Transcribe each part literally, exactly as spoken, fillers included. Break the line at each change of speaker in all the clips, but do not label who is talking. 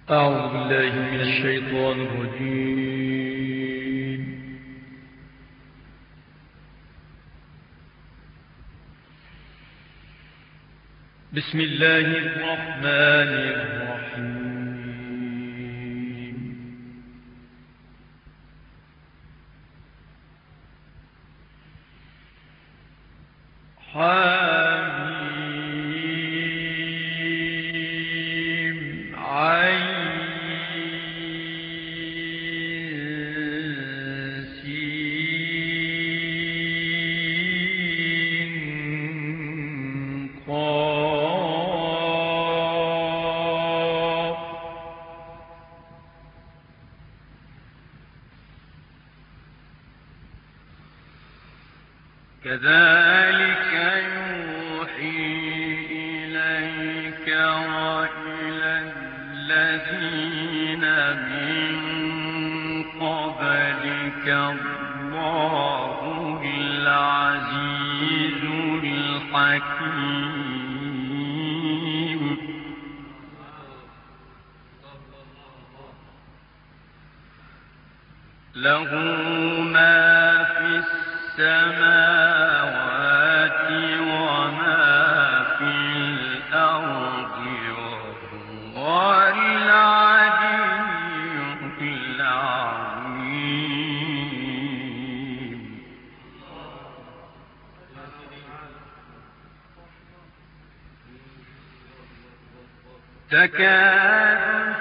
أعوذ بالله من الشيطان الرجيم. بسم الله الرحمن الرحيم. حميم عين سين قاف. كذلك يوحي إليك وإلى الذين من قبلك الله العزيز الحكيم. له ما في السماوات وما في الأرض وهو العلي العظيم. تكاد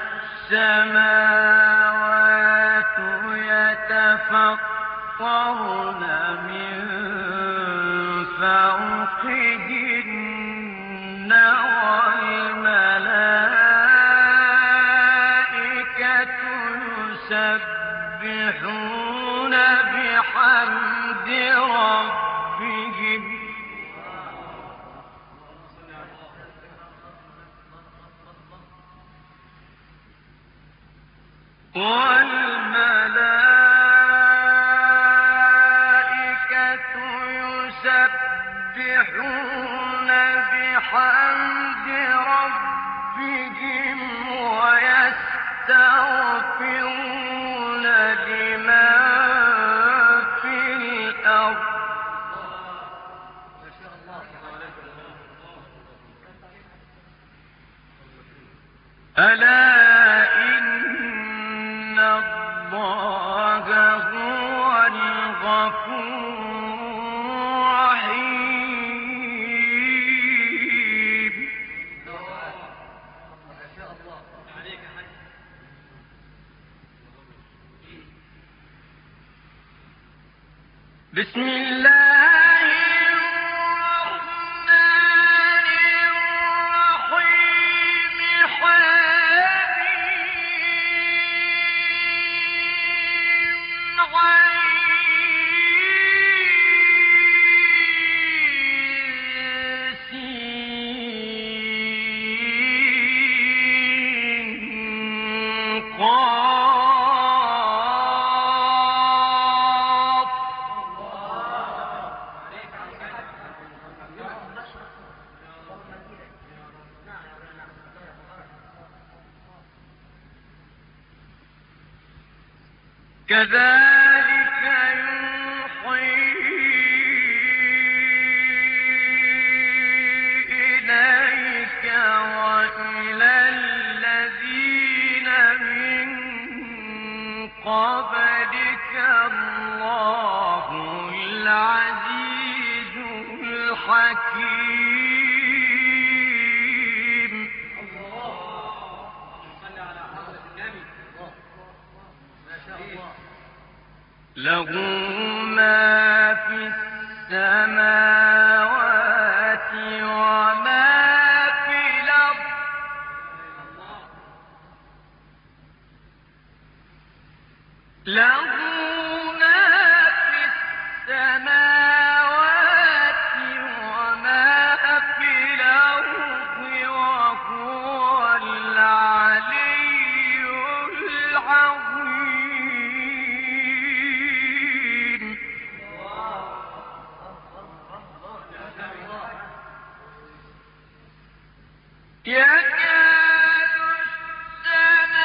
السماوات يتفطرن من فوقهن والملائكة يسبحون بحمد ربهم والملائكة يسبحون بحمد ربهم ويستغفرون لمن في الأرض. ألا إن الله هو الغفور الرحيم. بسم الله الرحمن الرحيم. حميم عين سين قاف. كذلك يوحي إليك وإلى الذين من قبلك الله العزيز الحكيم. له ما في السماوات وما في الأرض. له ما في السماوات وما في الأرض وهو العلي العظيم. يكاد السماوات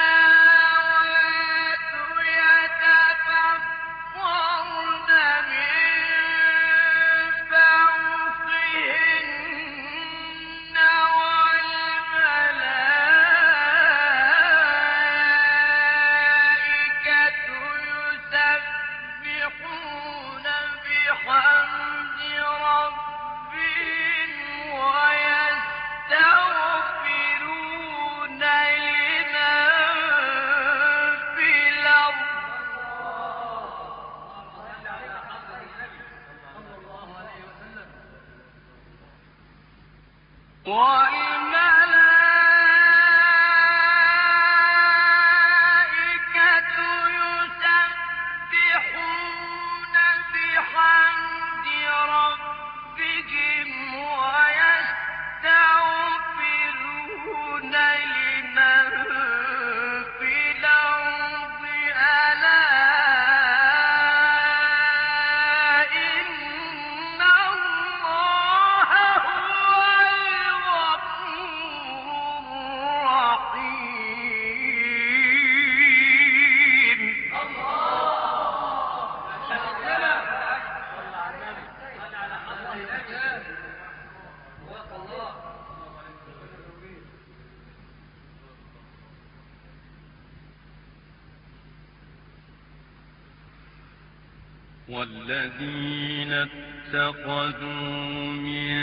والذين اتخذوا من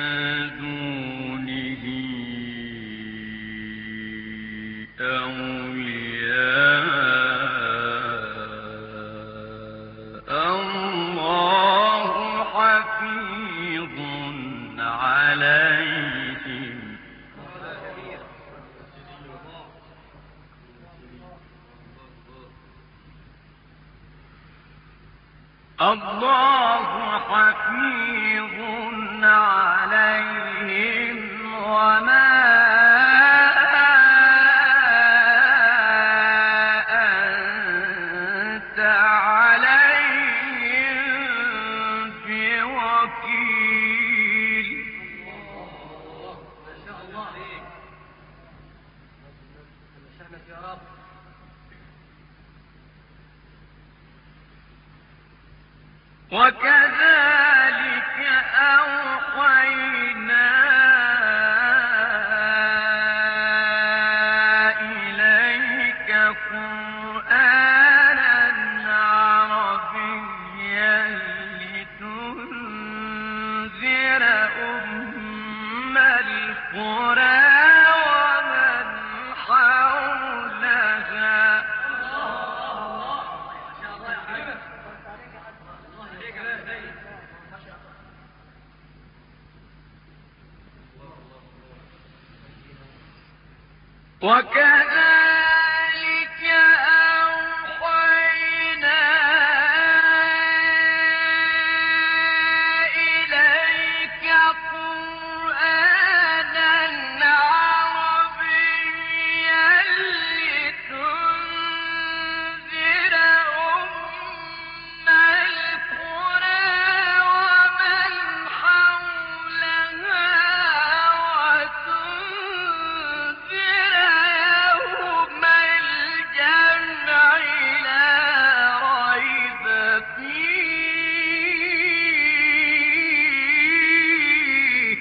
دونه أولياء الله حفيظ عليهم الله حفيظ عليهم وما أنت عليهم بوكيل.
ما شاء الله عليك. شأنك يا رب.
وكذلك أوحينا إليك قرآنا عربيا لتنذر أم القرى ومن حولها. وكذلك أوحينا إليك قرآنا عربيا لتنذر أم القرى ومن حولها وتنذر يوم الجمع لا ريب فيه.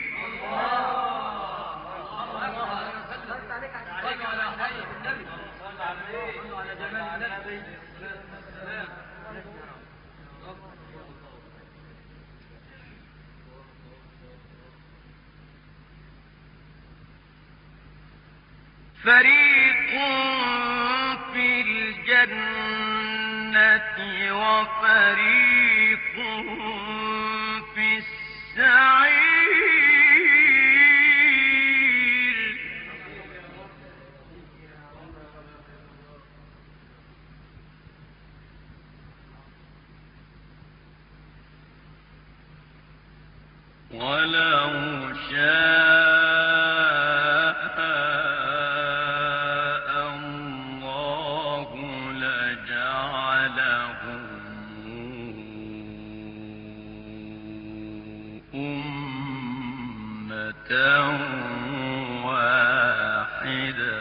فريق في الجنة وفريق في السعير. ولو شاء الله لجعلهم أمة واحدة.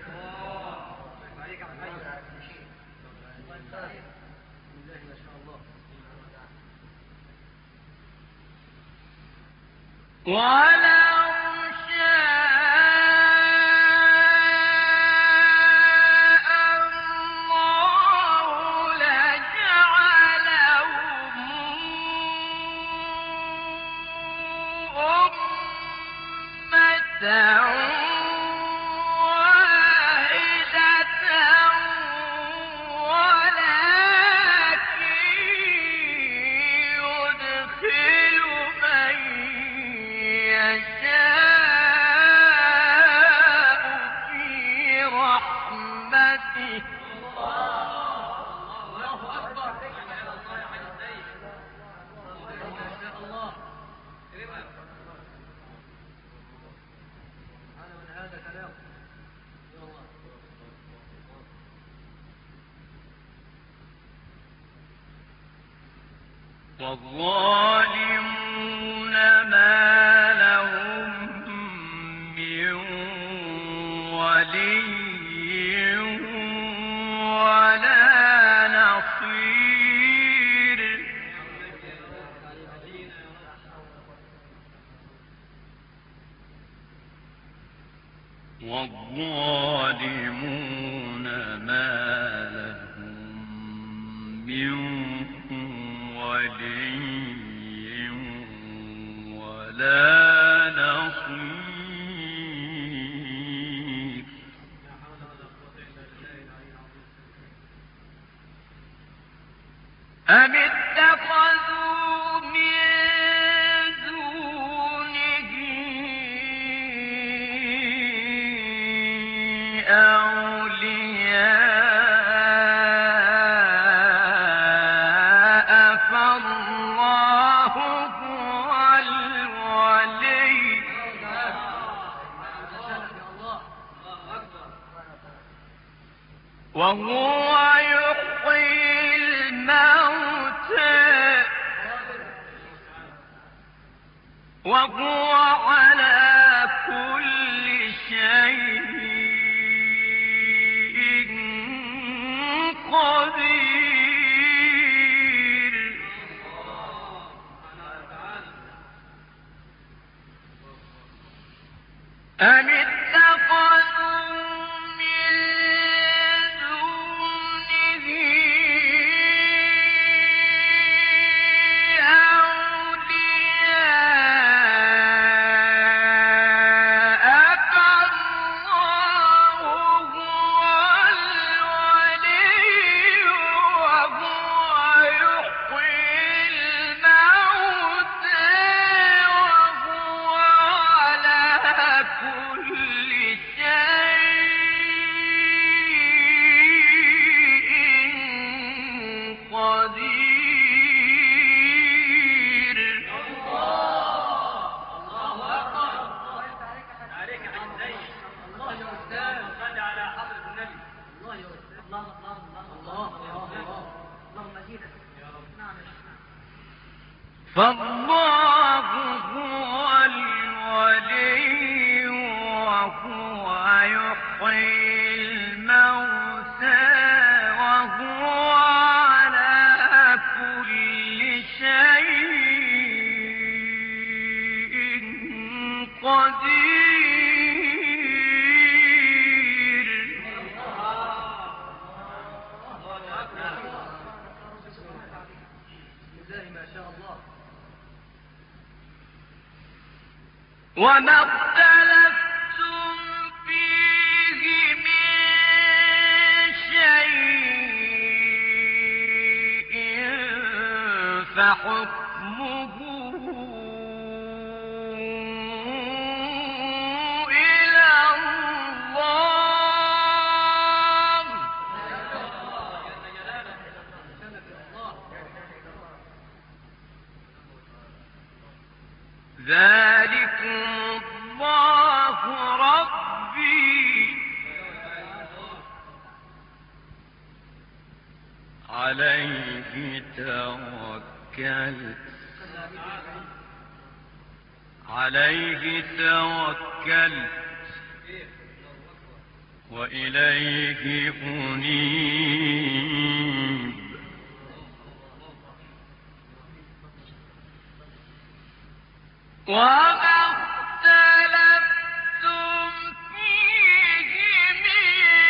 ولو شاء الله لجعلهم أمة واحدة ولكن يدخل من يشاء في رحمته.
الله أكبر. ما شاء الله. هذا من هذا كلام.
والظالمون ما لهم من ولي ولا نصير. والظالمون ما لهم من ولا نصير. أم اتخذوا من دونه أولياء فالله هو الولي وهو يحيي الموتى وهو على كل شيء قدير. أم اتخذوا من دونه أولياء فالله هو الولي وهو يحيي الموتى وهو على كل شيء قدير.
عليك عزيز الله يا أستاذ صل على حضرة النبي. الله يا أستاذ الله الله الله الله اللهم زيدك يا رب. نعم
فالله هو الولي وهو يحيي الموتى وهو على كل شيء قدير.
ما شاء الله.
وما اختلفتم فيه من شيء فحكمه إلى الله. ذلكم الله ربي عليه توكلت عليه توكلت وإليه أنيب. وما اختلفتم فيه من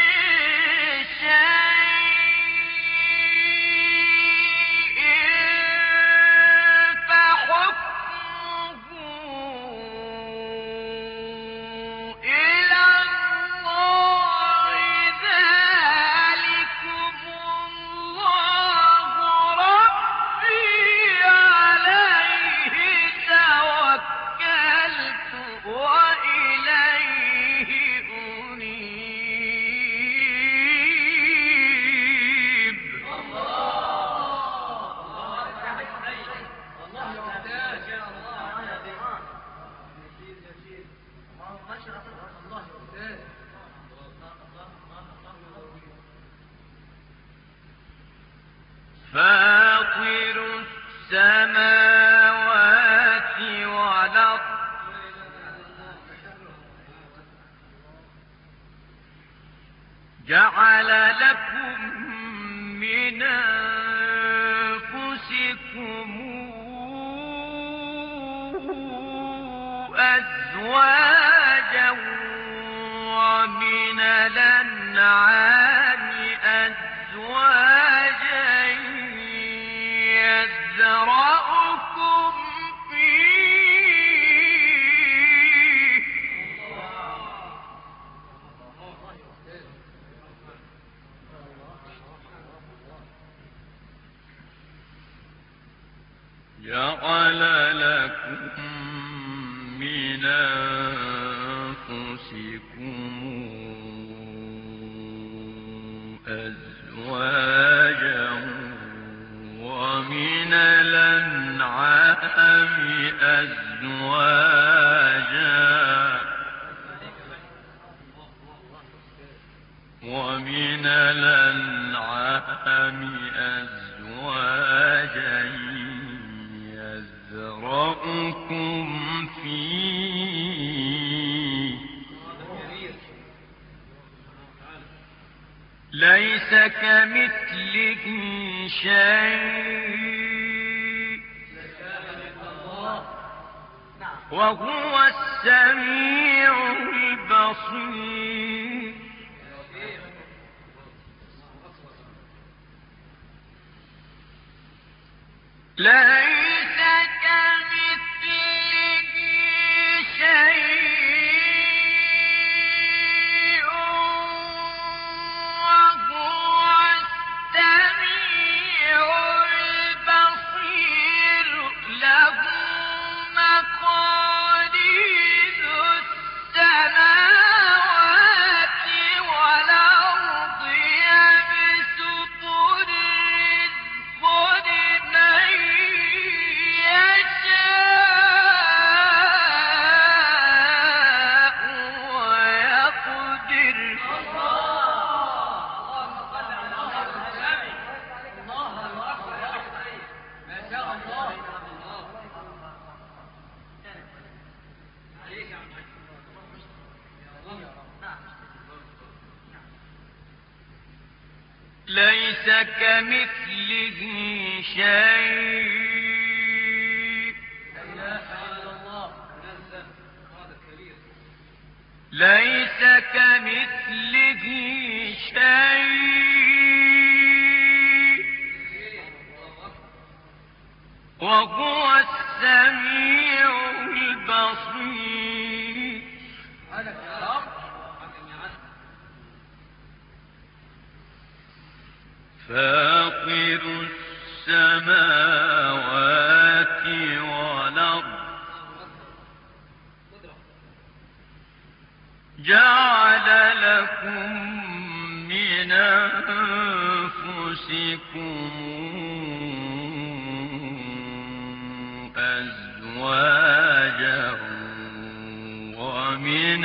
شيء فحكمه إلى الله. ذلكم الله ربي عليه توكلت وإليه أنيب. فاطر السماوات والأرض جعل لكم من أنفسكم أزواجا ومن الأنعام أزواجا يذرأكم فيه جعل لكم من أنفسكم أزواجا ومن الأنعام أزواجا ومن الأنعام أزواجا يذرأكم فيه ليس كمثله شيء وهو السميع البصير ليس كمثله شيء وهو السميع البصير له مقاليد السماوات والأرض يبسط الرزق لمن يشاء ويقدر ليس كمثله شيء ليس كمثله شيء وهو السميع البصير فاطر السماوات والأرض جعل لكم من أنفسكم أزواجا ومن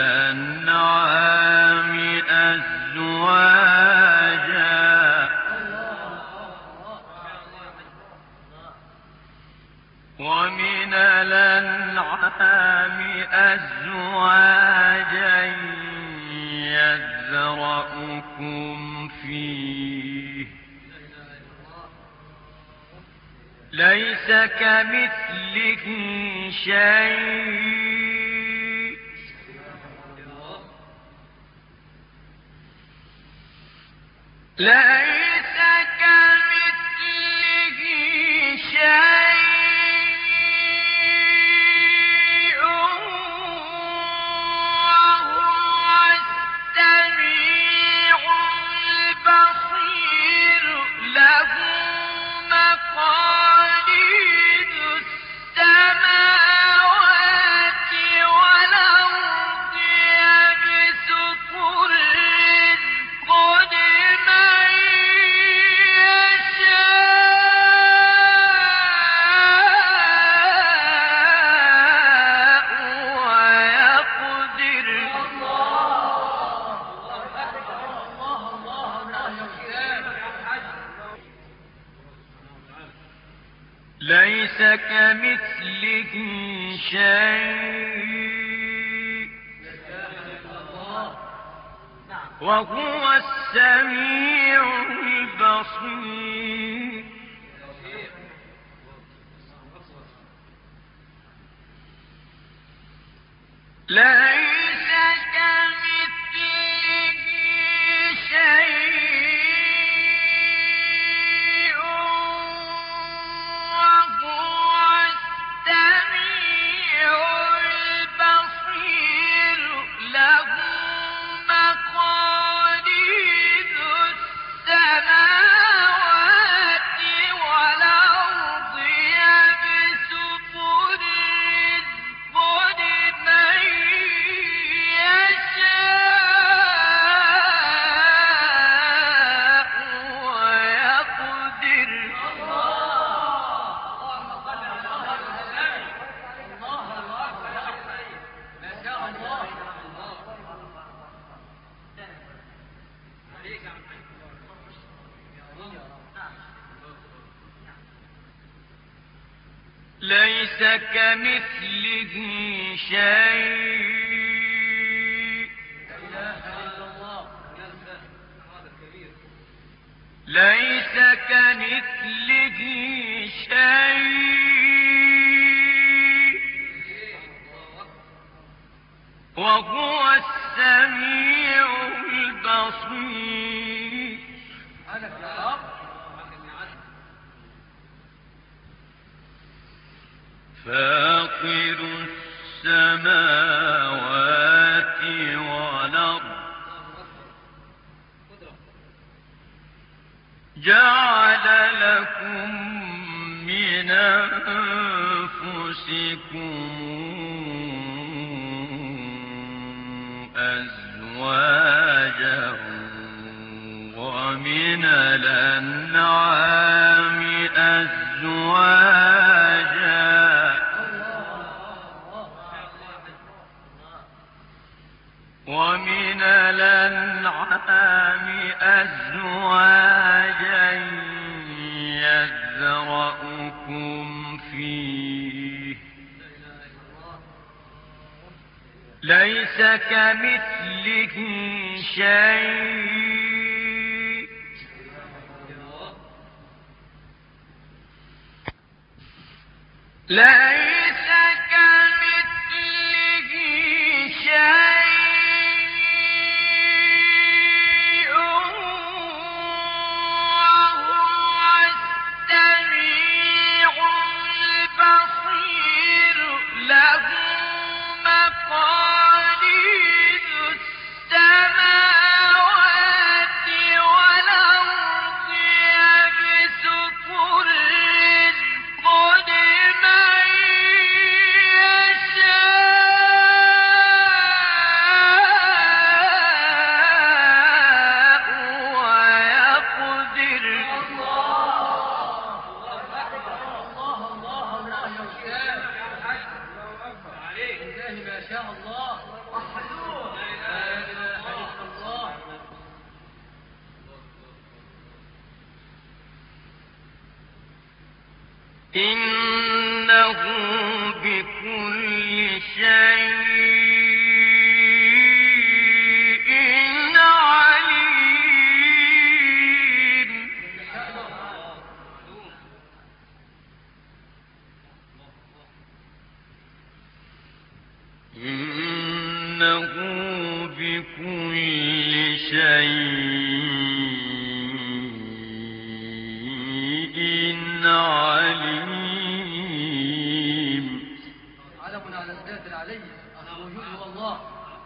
الأنعام أزواجا ومن الأنعام أزواجا يذرأكم فيه ليس كمثله شيء ليس كمثله شيء مقاليد السماوات والأرض يبسط الرزق لمن يشاء ويقدر ليس كمثله شيء وهو السميع البصير ليس كمثله شيء وهو السميع البصير له مقاليد السماوات والأرض ليس كمثله شيء. ليس كمثله شيء وهو السميع البصير. فاطر السماوات والأرض جعل لكم من أنفسكم أزواجا ومن الأنعام أزواجا ومن الأنعام أزواجا يذرأكم فيه ليس كمثله شيء ليس كمثله شيء إنه بكل شيء عليم. إنه بكل شيء عليم.
علم على الذات العلي الوجود والله.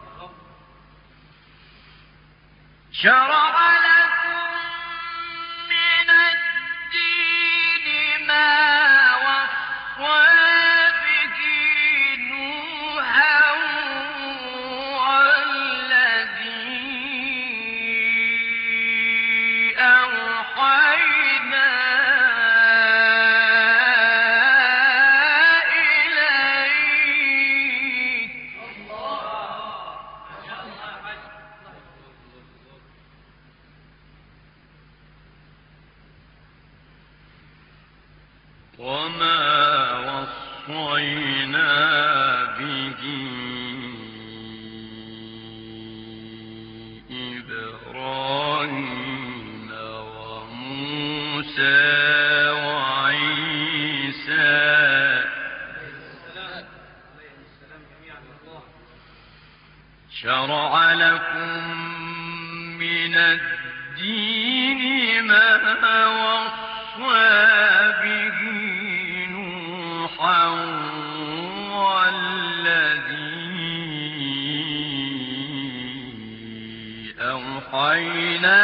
شرع لكم من الدين ما وصى به نوحا والذي أوحينا وما وصينا به إبراهيم وموسى وعيسى شرع لكم من الدين ما وصى به والذي أوحينا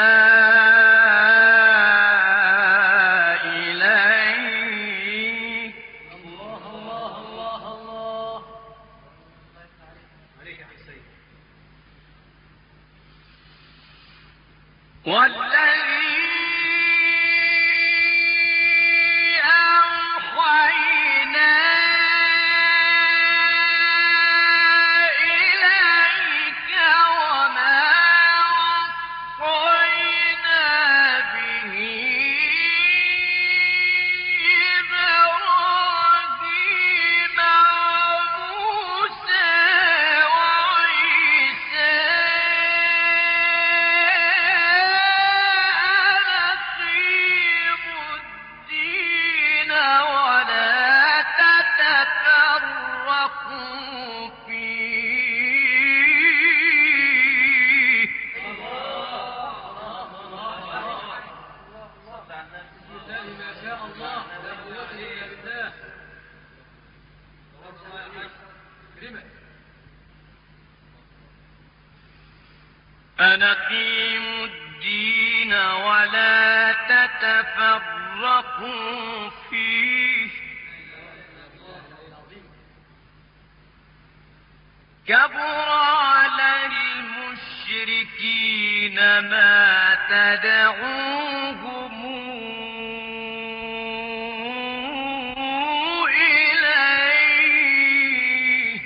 إليك.
الله الله الله الله عليك يا حسين.
والذي أن أقيموا الدين ولا تتفرقوا فيه كبر على المشركين ما تدعوهم إليه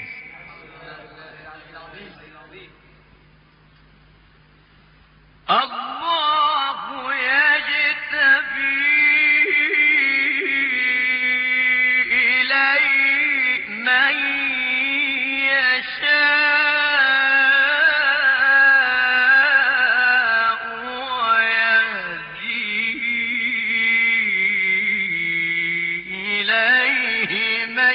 الله يجتبي إليه من يشاء ويهدي إليه من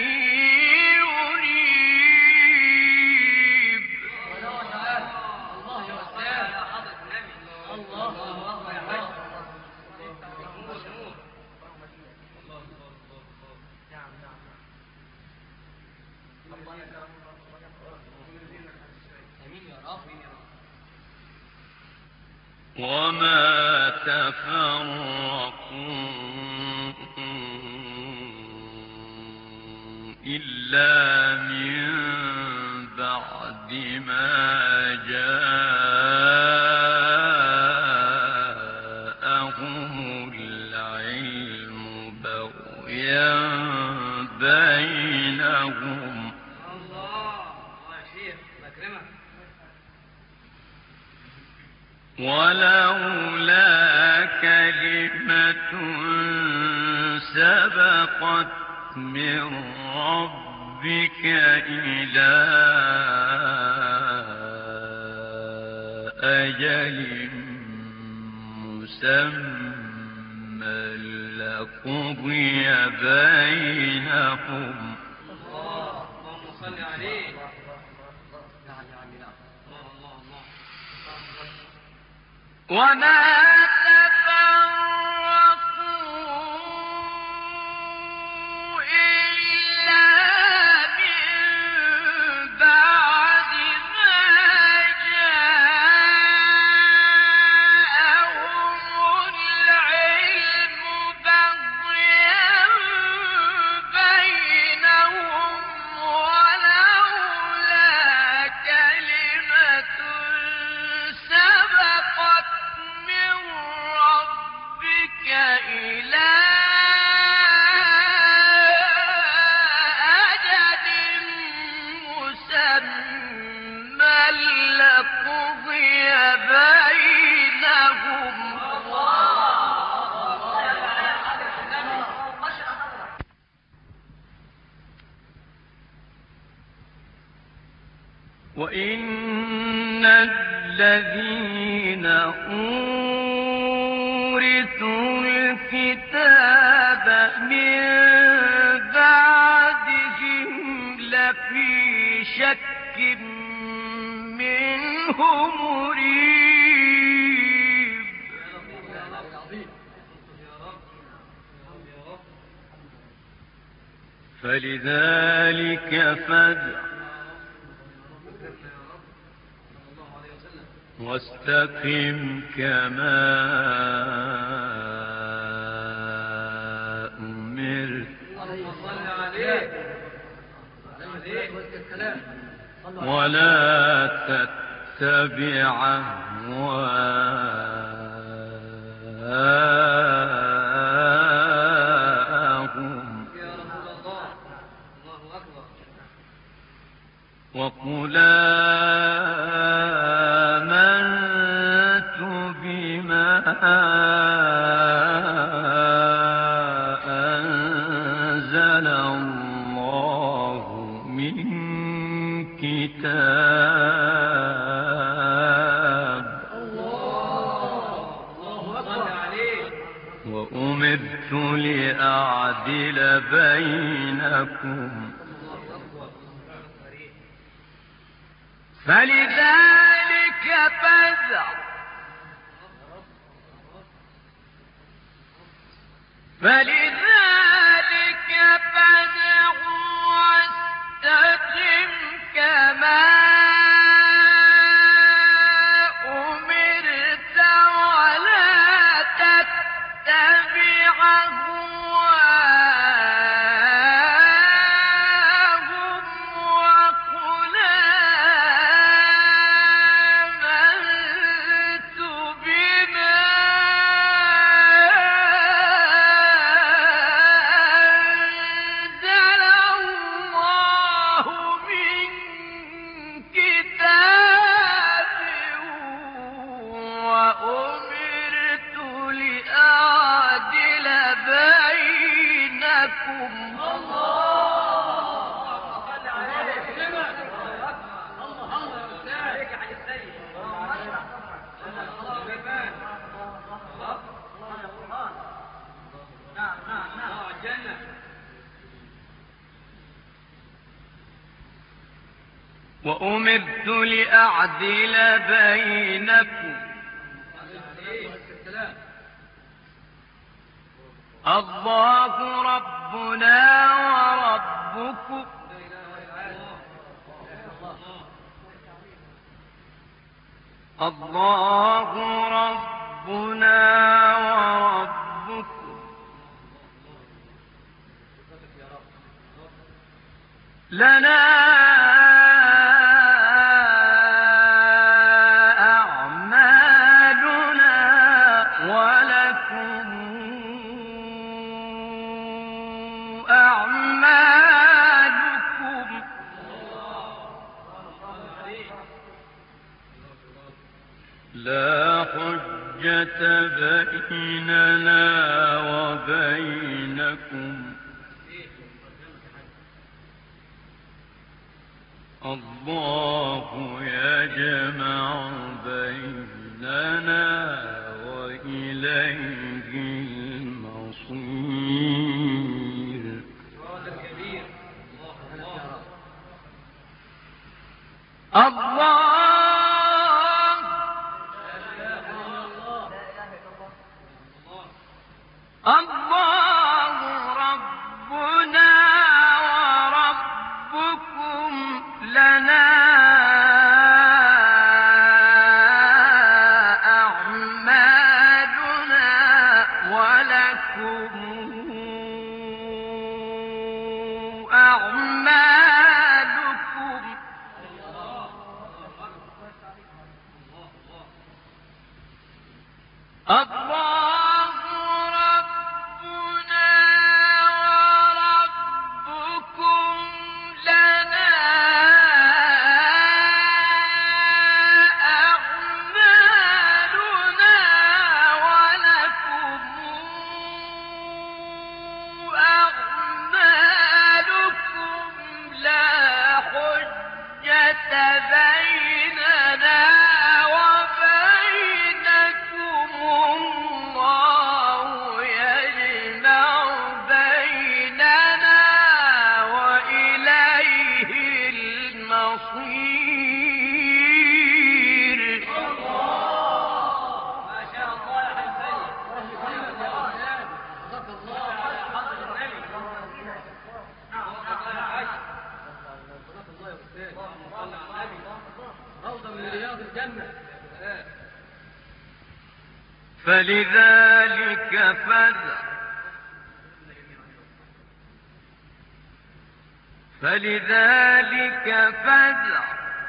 يريب.
الله يا أستاذ يا حضرة النبي. الله الله يا حاج. نعم نعم. امين يا رب.
وما تفرقوا إلا من بعد ما جاءهم العلم بغيا بينهم
الله يا شيخ بكرمك.
ولولا كلمة سبقت من ربك إلى أجل مسمى لقضي بينهم.
اللهم صل عليه. نعم نعم نعم. الله الله الله.
وما وإن الذين أورثوا الكتاب من بعدهم لفي شك منه مريب. فلذلك فادع واستقم كما أمرت ولا تتبع أهواءهم وقل آمنت بما أنزل الله من كتاب وأمرت لأعدل بينكم فلذلك فادع فلذلك فادع واستقم كما وأمرت لأعدل بينكم وأمرت لأعدل بينكم الله ربنا وربكم الله ربنا وربكم لنا أعمالنا ولكم أعمالكم لا حجة بيننا وبينكم الله يجمع بيننا وإليه المصير الله الله ربنا وربكم لنا أعمالنا ولكم أعمالكم الله ربنا وربكم لنا أعمالنا ولكم أعمالكم لا حجة بيننا وبينكم الله يجمع بيننا وإليه المصير
ما شاء الله يا حبيبي صدق الله على حضر النبي نعم نعم صدق الله يا أستاذ صلى على النبي روضة من رياض الجنة
فلذلك فادع فلذلك فادع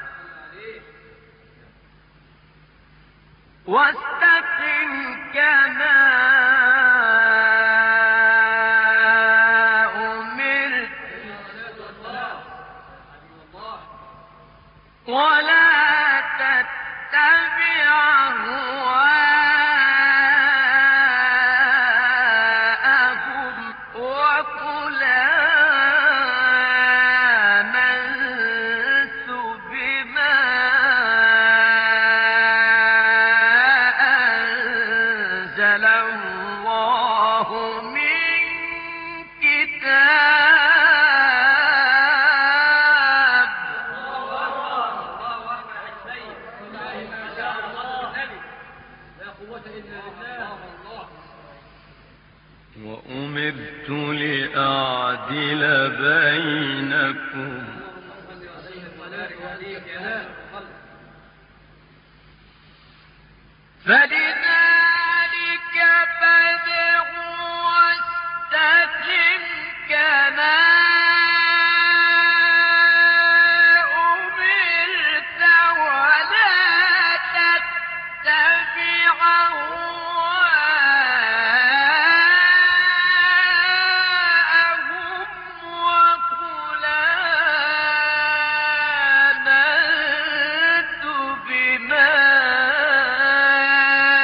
واستقم كما أمرت ولا تتبع أهواءهم وقل آمنت بما أنزل الله من كتاب وأمرت لأعدل بينكم فلذلك فادع واستقم كما أمرت ولا تتبع أهواءهم وقل آمنت بما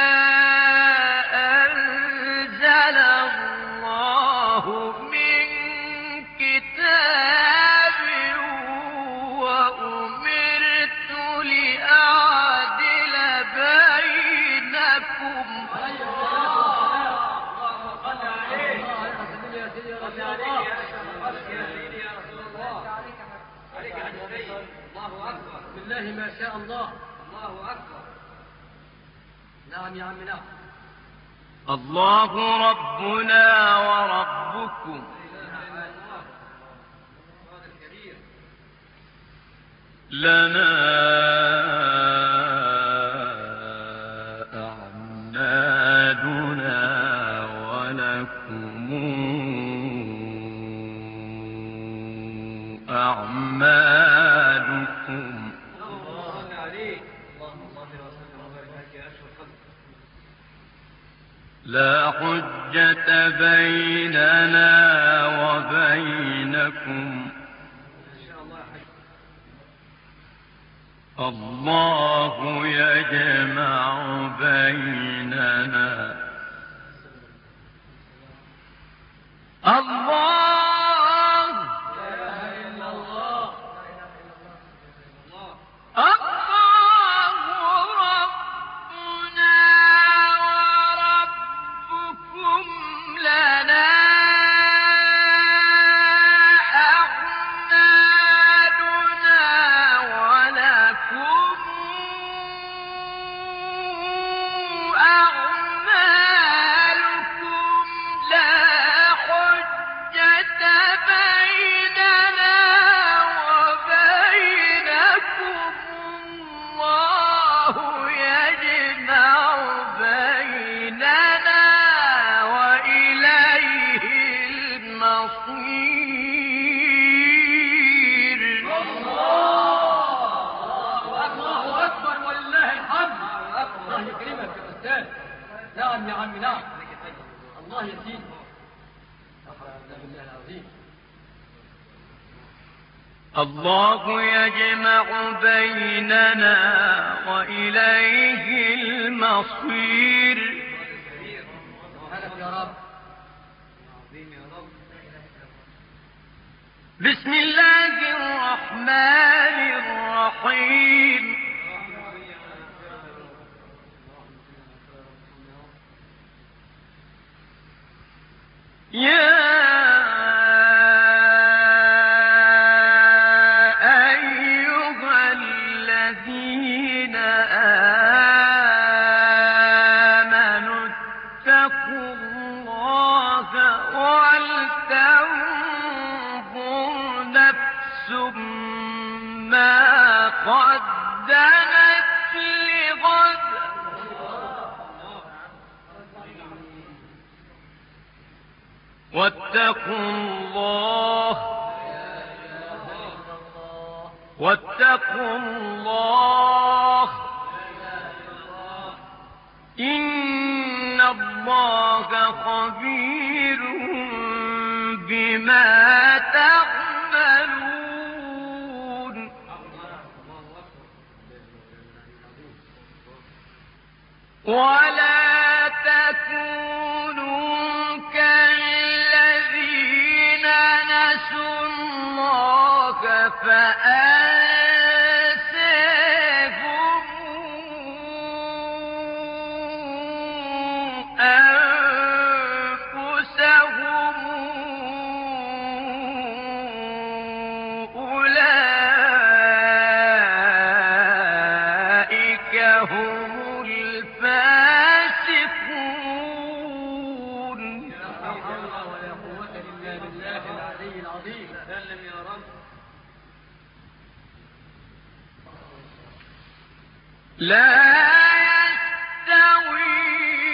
شاء الله. الله أكبر. نعم يا عم نعم.
الله ربنا وربكم لنا أعمالنا ولكم أعمالكم. لا حجة بيننا وبينكم الله يجمع بيننا. الله الله ربنا وربكم لنا أعمالنا ولكم أعمالكم. لا حجة بيننا وبينكم الله يجمع بيننا وإليه المصير.
الله أكبر ولله الحمد. الله يكرمك يا أستاذ. نعم يا عم نعم. الله يزيد. بالله العظيم.
الله يجمع بيننا وإليه المصير.
سبحانك يا رب.
بسم الله الرحمن الرحيم. يا أيها الذين آمنوا اتقوا الله ولتنظر نفس ما قدمت لغد واتقوا الله واتقوا الله إن الله خبير بما تعملون. ولا تكونوا كالذين نسوا الله فأنساهم أنفسهم أولئك هم الفاسقون.
لا حول ولا قوة إلا بالله العلي العظيم. سلم يا رب.
لا يستوي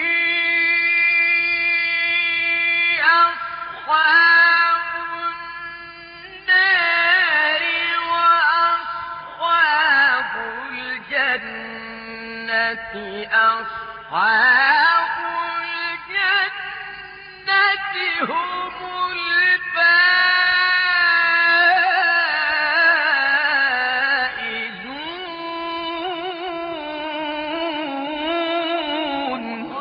أصحاب النار وأصحاب الجنة أصحاب الجنة هم الفائزون.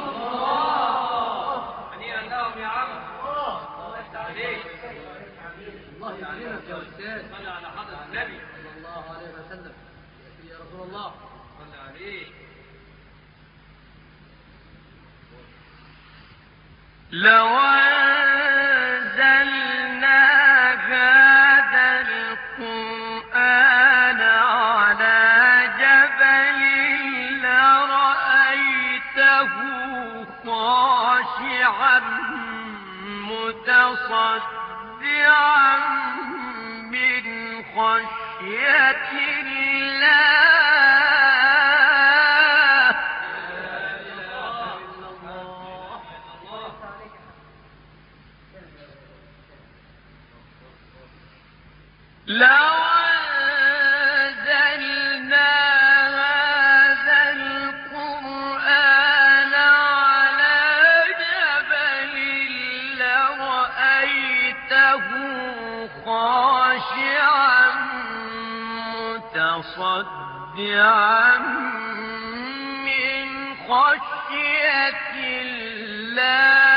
هنيئا لهم يا عم. الله عليك. الله يعلمك يا أستاذ. صل على حضرة النبي صلى الله عليه وسلم. يا رسول الله صل عليه.
لو أنزلنا هذا القرآن على جبل خاشعا متصدعا من خشية الله لو أنزلنا هذا القرآن على جبل لرأيته خاشعا متصدعا من خشية الله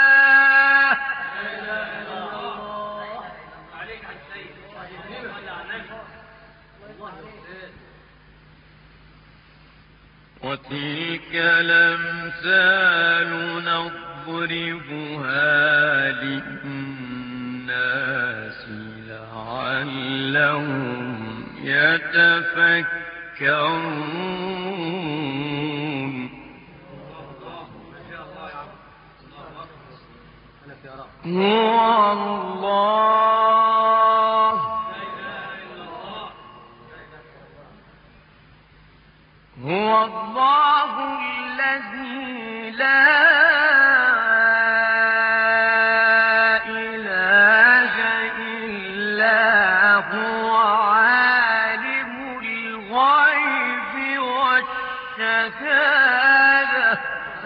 وتلك الأمثال نضربها للناس لعلهم يتفكرون هو الله هو الله الذي لا إله إلا هو عالم الغيب والشهادة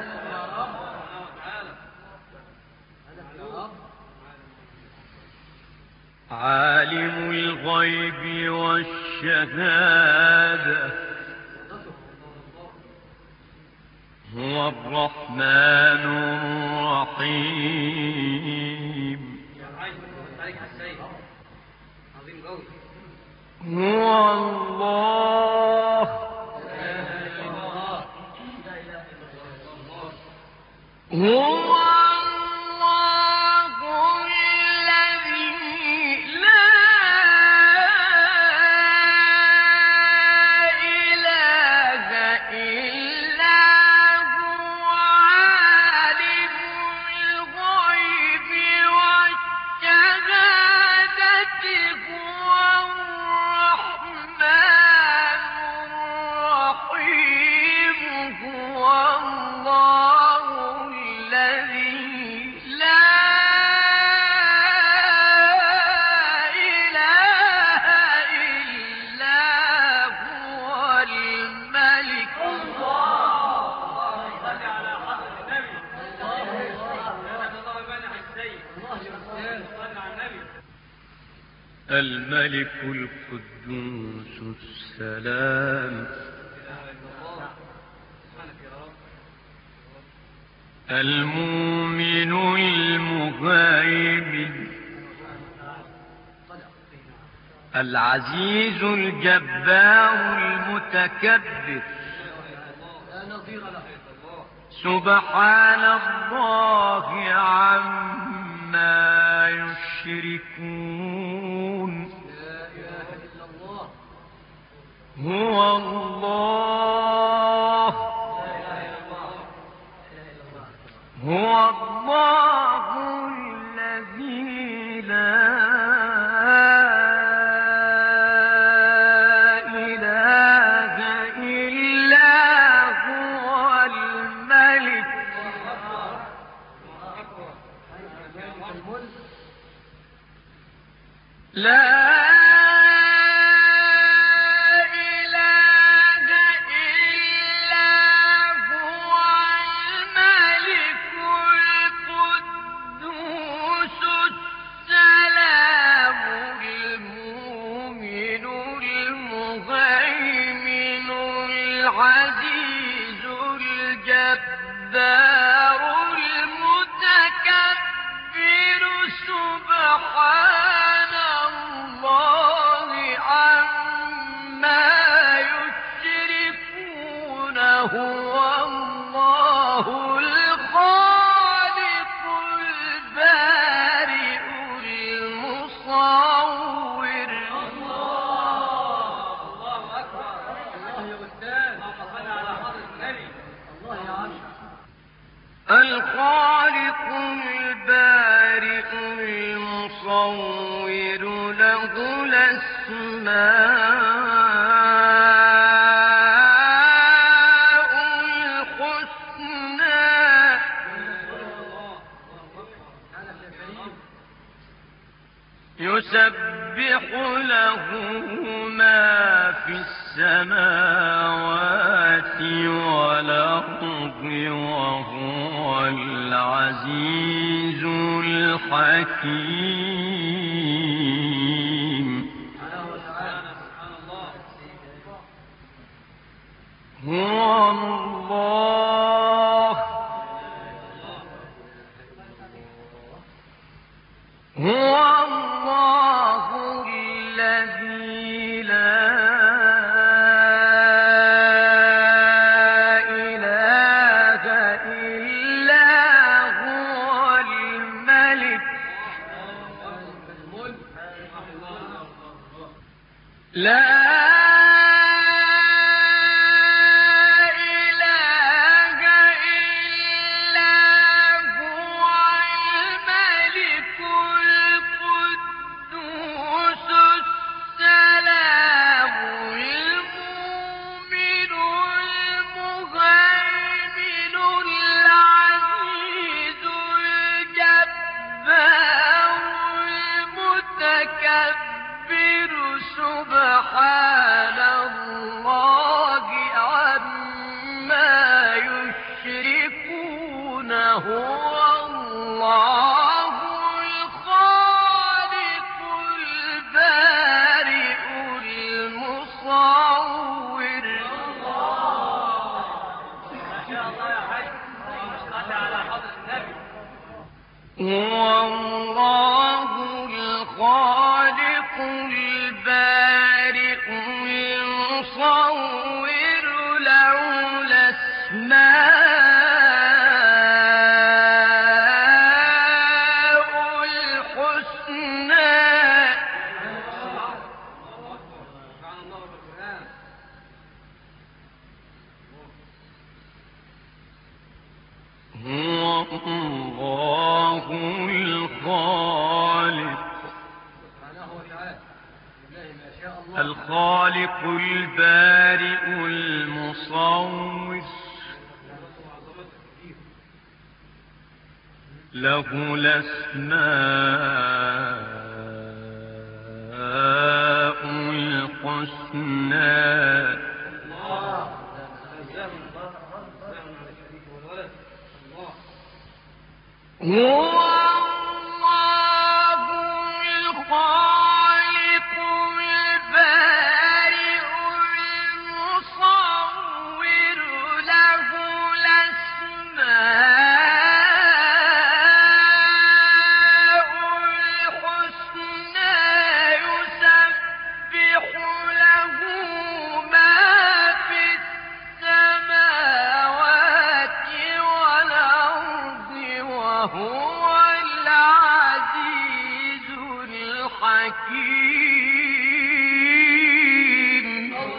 عالم الغيب والشهادة هو الرحمن الرحيم هو الله هو الملك القدوس السلام المؤمن المهيمن العزيز الجبار المتكبر سبحان الله عما يشركون هو الله هو الله الذي لا إله إلا هو الملك لا العزيز الجبار المتكبر سبحان الله عما يشركون هو الله الخالق البارئ المصور الخالق البارئ المصور له الأسماء الحسنى يسبح له ما في السماوات والأرض وهو العزيز الحكيم. هو الله هو الله الذي لا إله إلا هو الملك لا سبحان الله عما يشركون. هو الله الخالق البارئ المصور. هو الله الخالق البارئ المصور له الأسماء الحسنى. هو الله الخالق الخالق البارئ المصور له الأسماء الحسنى. هو الله الخالق البارئ المصور له الأسماء الحسنى يسبح له ما في السماوات والأرض وهو العزيز الحكيم.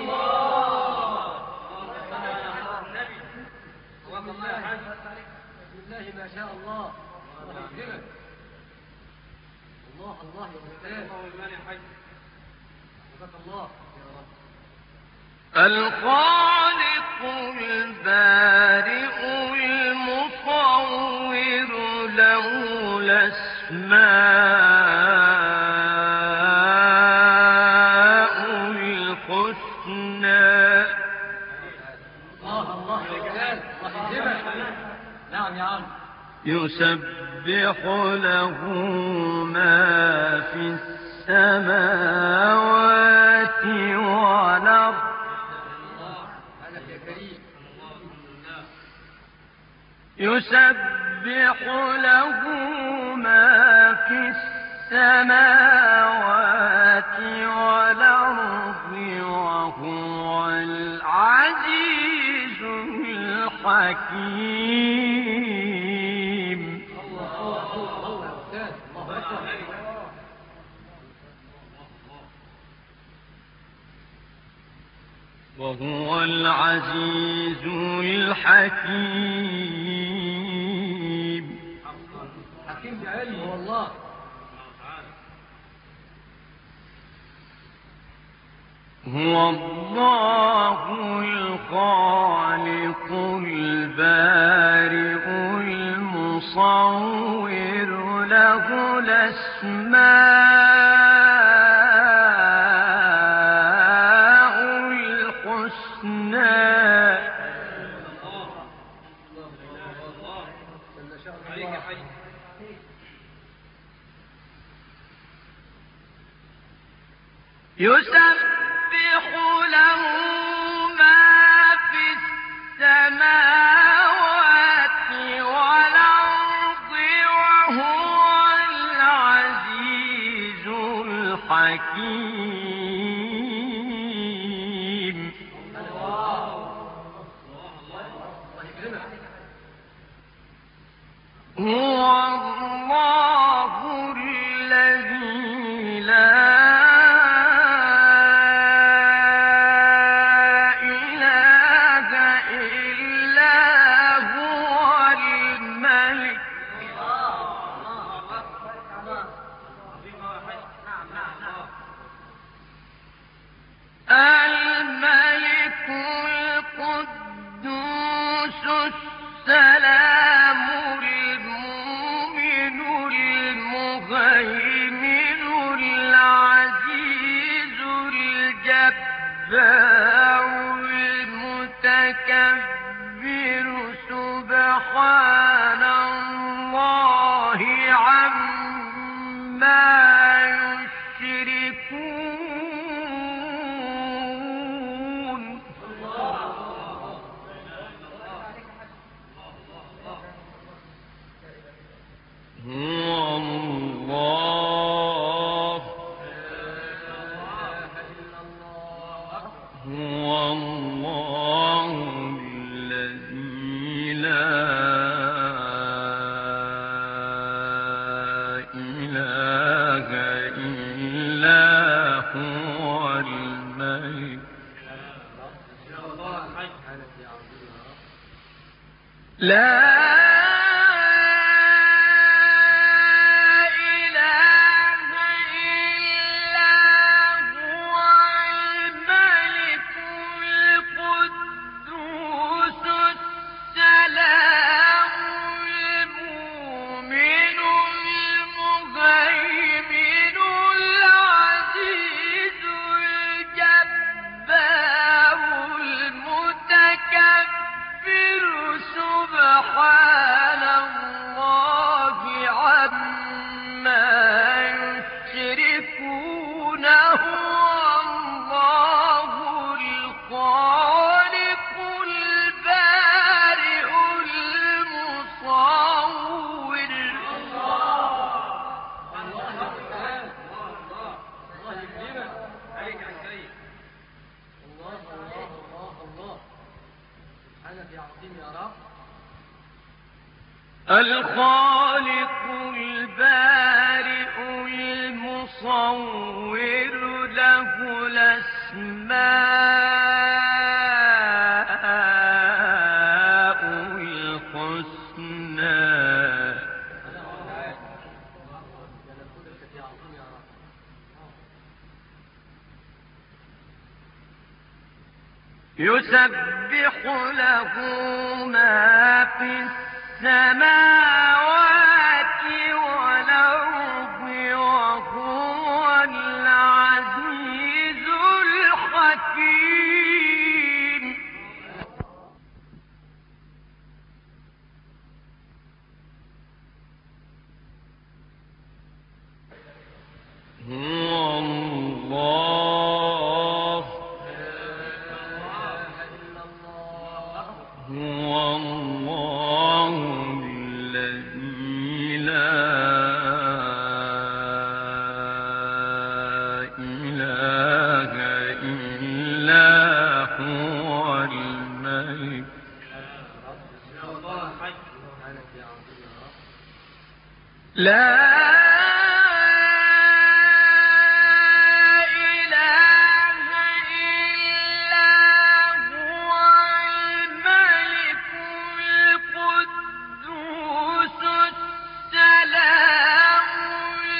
بالله ما شاء الله. الله الله يا أستاذ. الله يا رب.
الخالق البارئ المصور له الأسماء الحسنى.
الله الله يا جلال. الله يجزيك. نعم يا عم.
يسبح له ما في السماوات والأرض يسبح له ما في السماوات والأرض وهو العزيز الحكيم. وهو العزيز الحكيم. الله الخالق البارئ المصور له الأسماء الحسنى. يسبح له ما في السماوات والأرض وهو العزيز الحكيم. هو الله الذي لا الملك القدوس السلام المؤمن المهيمن العزيز الجبار المتكبر سبحان الله عما يشركون. هو الله هو الله الذي لا إله إلا هو الملك لا سبحان الله عما يشركون. هو الله الخالق البارئ المصور. الخالق البارئ المصور له الأسماء الحسنى. يسبح له ما في السماوات والأرض وهو العزيز الحكيم. هو الله هو الله الذي لا إله إلا هو الملك لا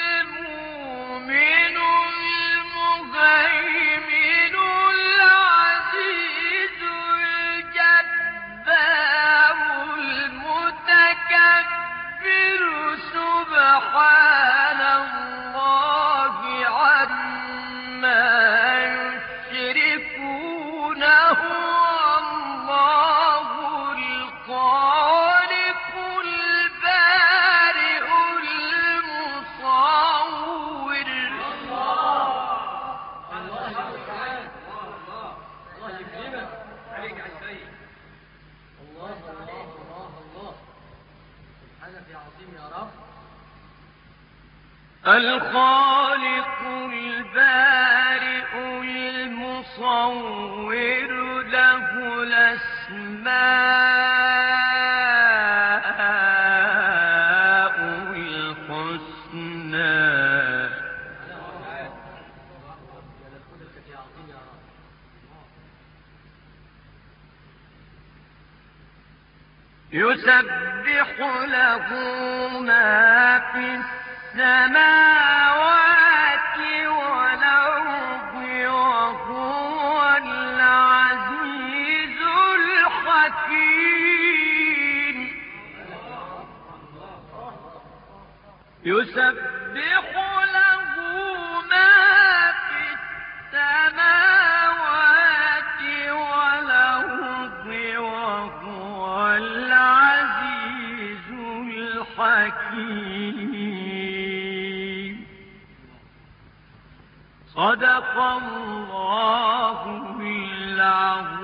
المؤمن المهيمن العزيز
يا عظيم يا رب.
الخالق البارئ المصور له الأسماء الحسنى. يسبح له ما في السماوات والأرض وهو العزيز الحكيم. يسبح له ما في السماوات والأرض وهو العزيز الحكيم. صدق الله العظيم.